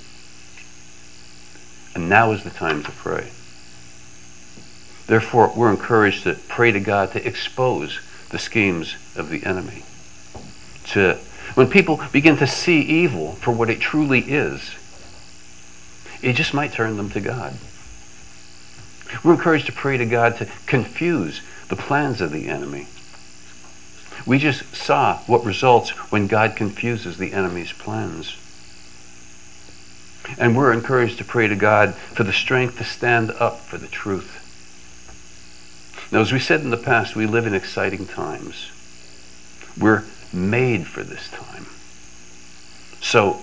And now is the time to pray. Therefore, we're encouraged to pray to God to expose the schemes of the enemy. To, when people begin to see evil for what it truly is, it just might turn them to God. We're encouraged to pray to God to confuse the plans of the enemy. We just saw what results when God confuses the enemy's plans. And we're encouraged to pray to God for the strength to stand up for the truth. Now, as we said in the past, we live in exciting times. We're made for this time. So,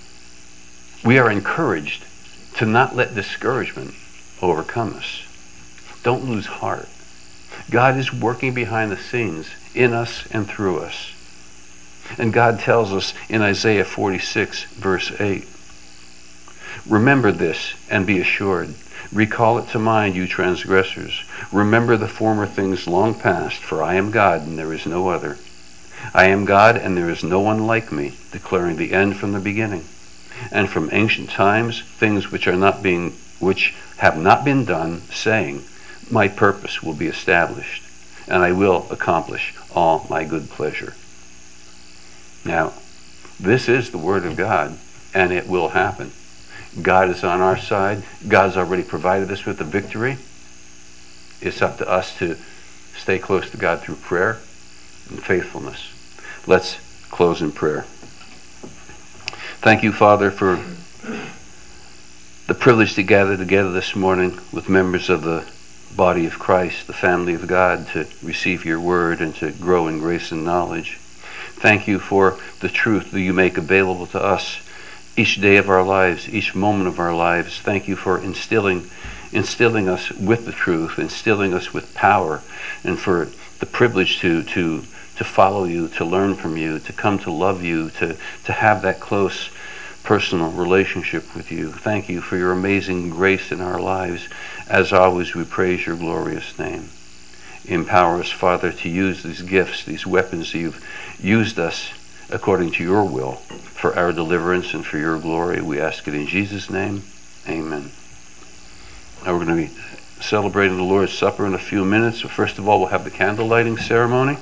we are encouraged to not let discouragement overcome us. Don't lose heart. God is working behind the scenes in us and through us. And God tells us in Isaiah forty-six, verse eight, remember this and be assured. Recall it to mind, you transgressors. Remember the former things long past, for I am God and there is no other. I am God and there is no one like me, declaring the end from the beginning. And from ancient times, things which are not being, which have not been done, saying, my purpose will be established, and I will accomplish all my good pleasure. Now, this is the word of God, and it will happen. God is on our side. God's already provided us with the victory. It's up to us to stay close to God through prayer and faithfulness. Let's close in prayer. Thank you, Father, for the privilege to gather together this morning with members of the body of Christ, the family of God, to receive your word and to grow in grace and knowledge. Thank you for the truth that you make available to us each day of our lives, each moment of our lives. Thank you for instilling instilling us with the truth, instilling us with power, and for the privilege to to to follow you, to learn from you, to come to love you, to, to have that close personal relationship with you. Thank you for your amazing grace in our lives. As always, we praise your glorious name. Empower us, Father, to use these gifts, these weapons that you've used us according to your will for our deliverance and for your glory. We ask it in Jesus' name. Amen. Now we're going to be celebrating the Lord's Supper in a few minutes. So first of all, we'll have the candle lighting ceremony.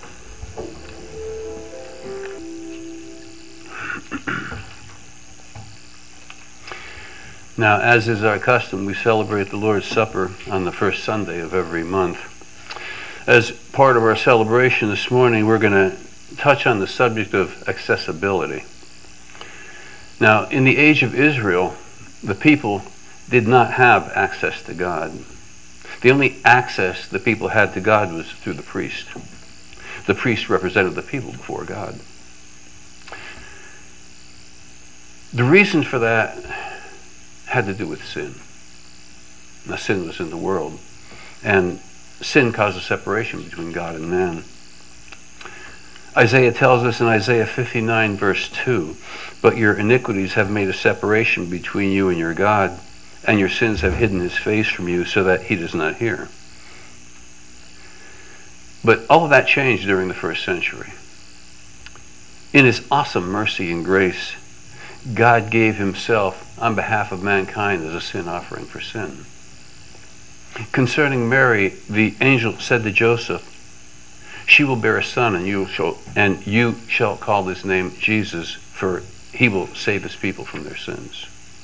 Now, as is our custom, we celebrate the Lord's Supper on the first Sunday of every month. As part of our celebration this morning, we're going to touch on the subject of accessibility. Now, in the age of Israel, the people did not have access to God. The only access the people had to God was through the priest. The priest represented the people before God. The reason for that had to do with sin. Now, sin was in the world, and sin caused a separation between God and man. Isaiah tells us in Isaiah fifty-nine, verse two, but your iniquities have made a separation between you and your God, and your sins have hidden his face from you so that he does not hear. But all of that changed during the first century. In his awesome mercy and grace, God gave himself on behalf of mankind as a sin offering for sin. Concerning Mary, the angel said to Joseph, she will bear a son, and you shall and you shall call his name Jesus, for he will save his people from their sins.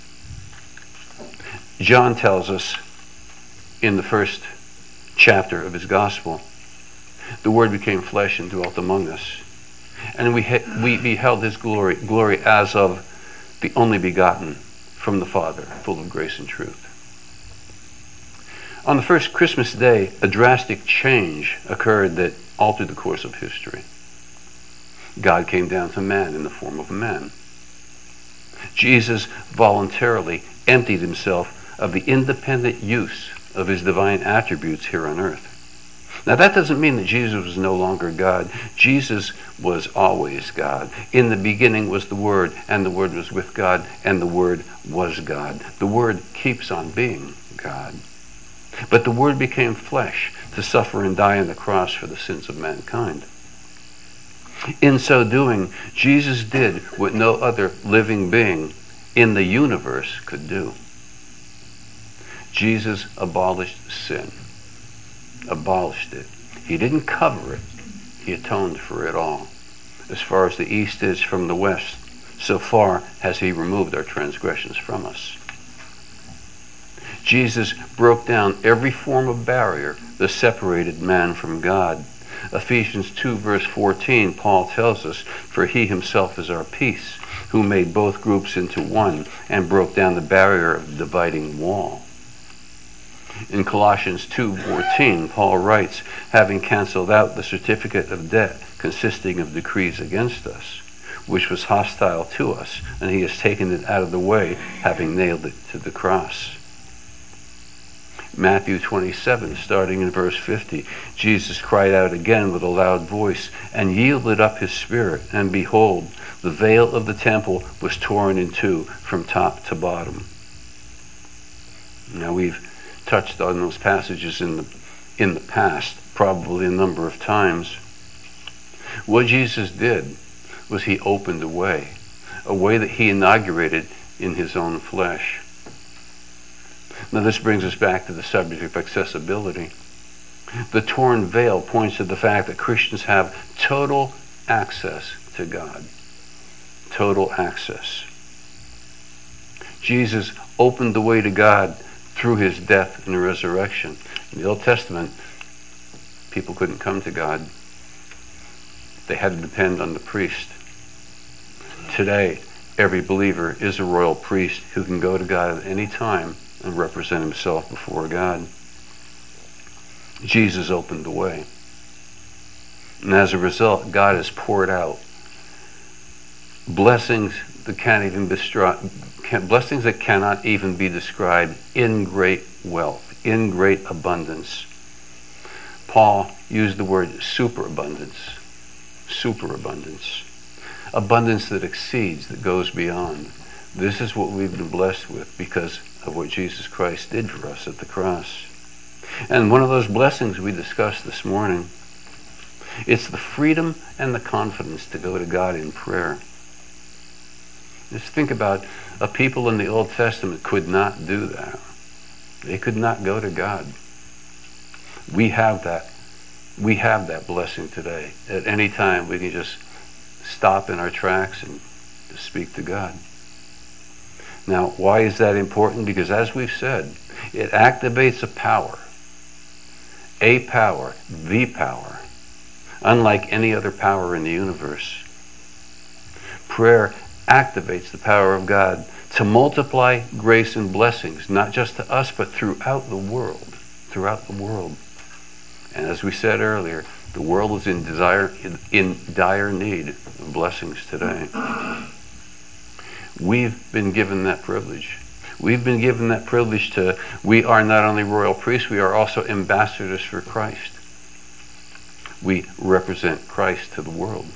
John tells us in the first chapter of his gospel, the Word became flesh and dwelt among us, and we ha- we beheld his glory, glory as of the only begotten from the Father, full of grace and truth. On the first Christmas day, a drastic change occurred that altered the course of history. God came down to man in the form of a man. Jesus voluntarily emptied himself of the independent use of his divine attributes here on earth. Now, that doesn't mean that Jesus was no longer God. Jesus was always God. In the beginning was the Word, and the Word was with God, and the Word was God. The Word keeps on being God. But the Word became flesh to suffer and die on the cross for the sins of mankind. In so doing, Jesus did what no other living being in the universe could do. Jesus abolished sin. Abolished it. He didn't cover it. He atoned for it all. As far as the east is from the west, so far has he removed our transgressions from us. Jesus broke down every form of barrier that separated man from God, Ephesians two verse fourteen, Paul tells us, "For he himself is our peace, who made both groups into one and broke down the barrier of the dividing wall." In Colossians two fourteen, Paul writes, "Having canceled out the certificate of debt consisting of decrees against us, which was hostile to us, and he has taken it out of the way, having nailed it to the cross." Matthew twenty-seven, starting in verse fifty, Jesus cried out again with a loud voice and yielded up his spirit, and behold, the veil of the temple was torn in two from top to bottom. Now, we've touched on those passages in the in the past, probably a number of times. What Jesus did was he opened a way, a way that he inaugurated in his own flesh. Now, this brings us back to the subject of accessibility. The torn veil points to the fact that Christians have total access to God. Total access. Jesus opened the way to God through his death and resurrection. In the Old Testament, people couldn't come to God. They had to depend on the priest. Today, every believer is a royal priest who can go to God at any time and represent himself before God. Jesus opened the way. And as a result, God has poured out blessings that can't even be stri- blessings that cannot even be described in great wealth, in great abundance. Paul used the word superabundance. Superabundance. Abundance that exceeds, that goes beyond. This is what we've been blessed with because of what Jesus Christ did for us at the cross. And one of those blessings we discussed this morning, it's the freedom and the confidence to go to God in prayer. Just think about a people in the Old Testament could not do that. They could not go to God. We have that. We have that blessing today. At any time we can just stop in our tracks and just speak to God. Now, why is that important? Because as we've said, it activates a power. A power, the power, unlike any other power in the universe. Prayer activates the power of God to multiply grace and blessings, not just to us, but throughout the world. Throughout the world. And as we said earlier, the world is in desire, in, in dire need of blessings today. We've been given that privilege. We've been given that privilege to, we are not only royal priests, we are also ambassadors for Christ. We represent Christ to the world.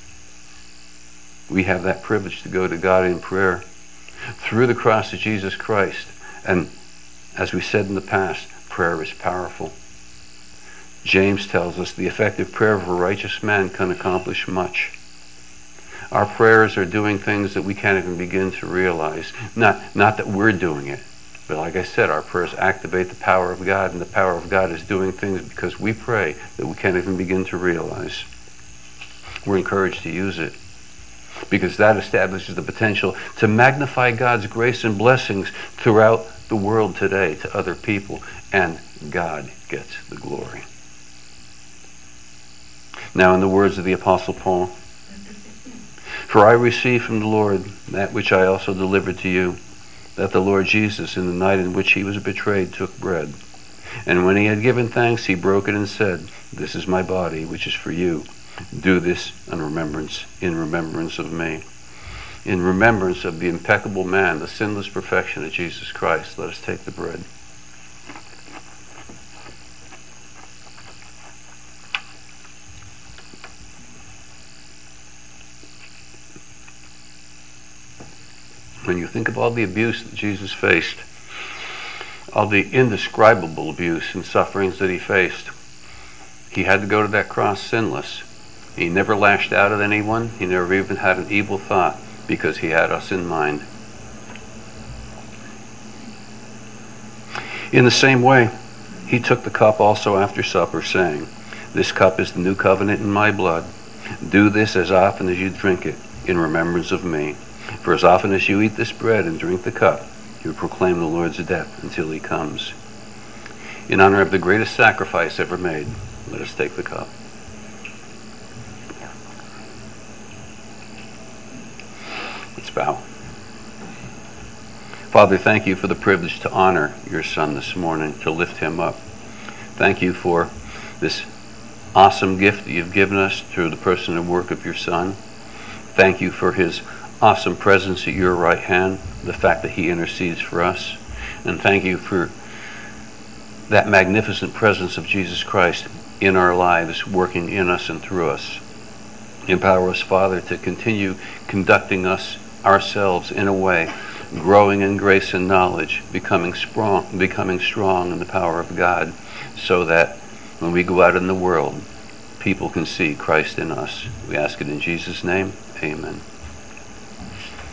We have that privilege to go to God in prayer through the cross of Jesus Christ. And as we said in the past, prayer is powerful. James tells us the effective prayer of a righteous man can accomplish much. Our prayers are doing things that we can't even begin to realize. Not, not that we're doing it, but like I said, our prayers activate the power of God, and the power of God is doing things because we pray that we can't even begin to realize. We're encouraged to use it because that establishes the potential to magnify God's grace and blessings throughout the world today to other people, and God gets the glory. Now, in the words of the Apostle Paul, "For I received from the Lord that which I also delivered to you, that the Lord Jesus, in the night in which he was betrayed, took bread. And when he had given thanks, he broke it and said, 'This is my body, which is for you. Do this in remembrance, in remembrance of me.'" In remembrance of the impeccable man, the sinless perfection of Jesus Christ, let us take the bread. When you think of all the abuse that Jesus faced, all the indescribable abuse and sufferings that he faced, he had to go to that cross sinless. He never lashed out at anyone. He never even had an evil thought because he had us in mind. In the same way, he took the cup also after supper, saying, "This cup is the new covenant in my blood. Do this as often as you drink it in remembrance of me. For as often as you eat this bread and drink the cup, you proclaim the Lord's death until he comes." In honor of the greatest sacrifice ever made, let us take the cup. bow. Father, thank you for the privilege to honor your Son this morning, to lift him up. Thank you for this awesome gift that you've given us through the person and work of your Son. Thank you for his awesome presence at your right hand, the fact that he intercedes for us. And thank you for that magnificent presence of Jesus Christ in our lives, working in us and through us. Empower us, Father, to continue conducting us ourselves in a way, growing in grace and knowledge, becoming strong, becoming strong in the power of God, so that when we go out in the world, people can see Christ in us. We ask it in Jesus' name. Amen.